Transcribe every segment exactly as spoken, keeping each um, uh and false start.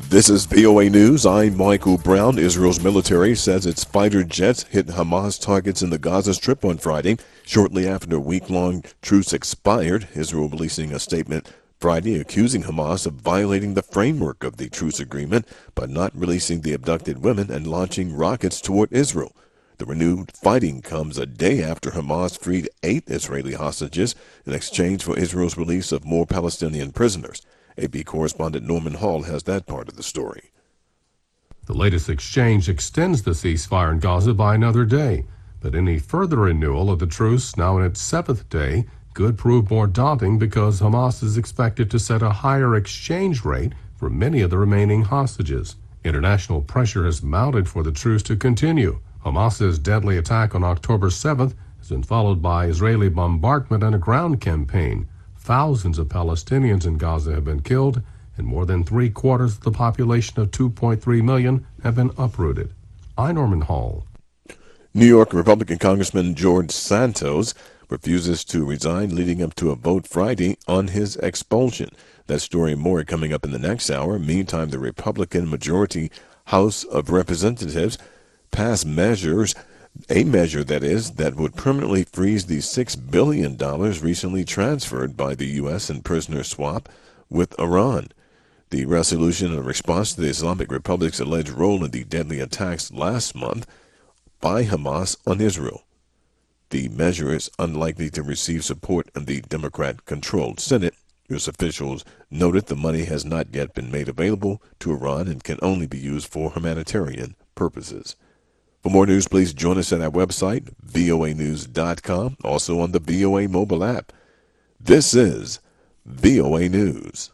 This is V O A News. I'm Michael Brown. Israel's military says its fighter jets hit Hamas targets in the Gaza Strip on Friday, shortly after a week-long truce expired. Israel releasing a statement Friday accusing Hamas of violating the framework of the truce agreement by not releasing the abducted women and launching rockets toward Israel. The renewed fighting comes a day after Hamas freed eight Israeli hostages in exchange for Israel's release of more Palestinian prisoners. A P correspondent Norman Hall has that part of the story. The latest exchange extends the ceasefire in Gaza by another day, but any further renewal of the truce, now in its seventh day, could prove more daunting because Hamas is expected to set a higher exchange rate for many of the remaining hostages. International pressure has mounted for the truce to continue. Hamas's deadly attack on October seventh has been followed by Israeli bombardment and a ground campaign. Thousands of Palestinians in Gaza have been killed, and more than three-quarters of the population of two point three million have been uprooted. I'm Norman Hall. New York Republican Congressman George Santos refuses to resign, leading up to a vote Friday on his expulsion. That story and more coming up in the next hour. Meantime, the Republican majority House of Representatives passed measures A measure, that is, that would permanently freeze the six billion dollars recently transferred by the U S in prisoner swap with Iran. The resolution in response to the Islamic Republic's alleged role in the deadly attacks last month by Hamas on Israel. The measure is unlikely to receive support in the Democrat-controlled Senate. U S officials noted the money has not yet been made available to Iran and can only be used for humanitarian purposes. For more news, please join us at our website, V O A news dot com, also on the V O A mobile app. This is V O A News.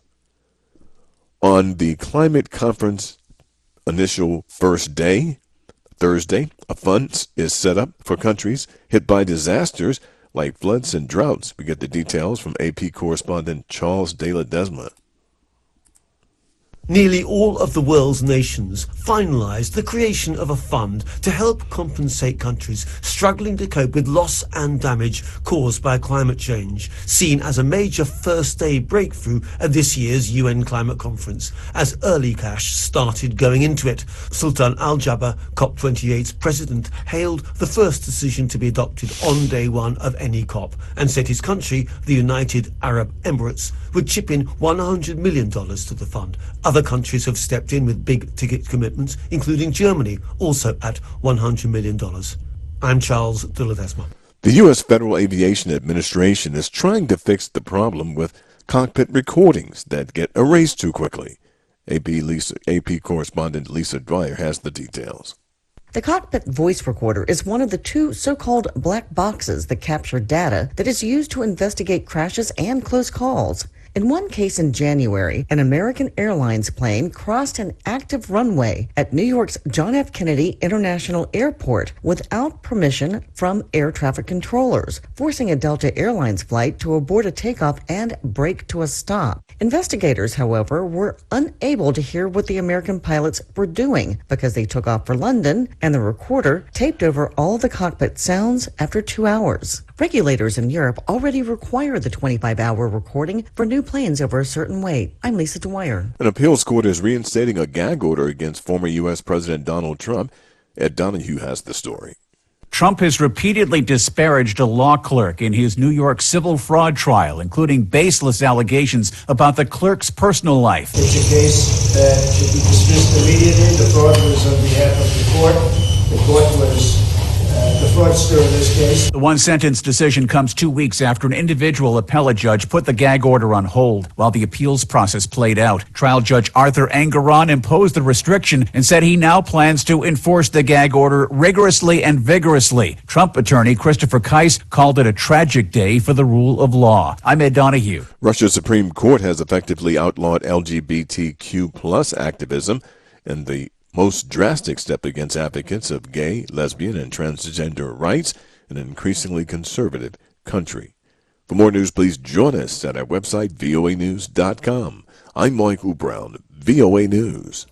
On the climate conference initial first day, Thursday, a fund is set up for countries hit by disasters like floods and droughts. We get the details from A P correspondent Charles De Ledesma. Nearly all of the world's nations finalized the creation of a fund to help compensate countries struggling to cope with loss and damage caused by climate change, seen as a major first-day breakthrough at this year's U N climate conference, as early cash started going into it. Sultan Al Jaber, COP twenty-eight's president, hailed the first decision to be adopted on day one of any COP and said his country, the United Arab Emirates, would chip in one hundred million dollars to the fund. Other countries have stepped in with big ticket commitments, including Germany, also at one hundred million dollars. I'm Charles De Ledesma. The U S Federal Aviation Administration is trying to fix the problem with cockpit recordings that get erased too quickly. A P, Lisa, A P correspondent Lisa Dwyer has the details. The cockpit voice recorder is one of the two so-called black boxes that capture data that is used to investigate crashes and close calls. In one case in January, an American Airlines plane crossed an active runway at New York's John F. Kennedy International Airport without permission from air traffic controllers, forcing a Delta Airlines flight to abort a takeoff and brake to a stop. Investigators, however, were unable to hear what the American pilots were doing because they took off for London, and the recorder taped over all the cockpit sounds after two hours. Regulators in Europe already require the twenty-five hour recording for new planes over a certain weight. I'm Lisa Dwyer. An appeals court is reinstating a gag order against former U S President Donald Trump. Ed Donahue has the story. Trump has repeatedly disparaged a law clerk in his New York civil fraud trial, including baseless allegations about the clerk's personal life. It's a case that should be dismissed immediately. The fraud was on behalf of the court. The court was uh, the fraudster in this case. The one-sentence decision comes two weeks after an individual appellate judge put the gag order on hold while the appeals process played out. Trial Judge Arthur Engoron imposed the restriction and said he now plans to enforce the gag order rigorously and vigorously. Trump attorney Christopher Kise called it a tragic day for the rule of law. I'm Ed Donahue. Russia's Supreme Court has effectively outlawed L G B T Q plus activism and the most drastic step against advocates of gay, lesbian, and transgender rights in an increasingly conservative country. For more news, please join us at our website, V O A news dot com. I'm Michael Brown, V O A News.